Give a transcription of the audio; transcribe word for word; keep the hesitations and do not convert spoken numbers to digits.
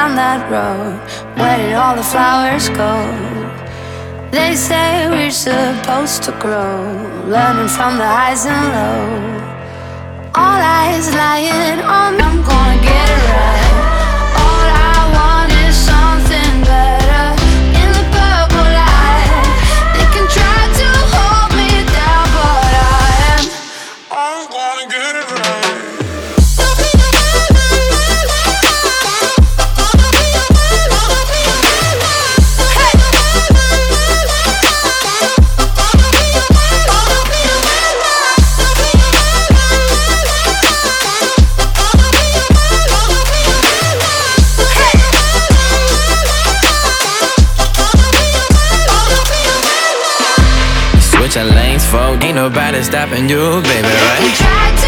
down that road. Where did all the flowers go? They say we're supposed to grow, learning from the highs and lows. All eyes lying on me, I'm gonna get it right. All I want is something better in the purple light. They can try to hold me down, but I am, I'm gonna get it right. Switching lanes, folk, ain't nobody stopping you, baby, right?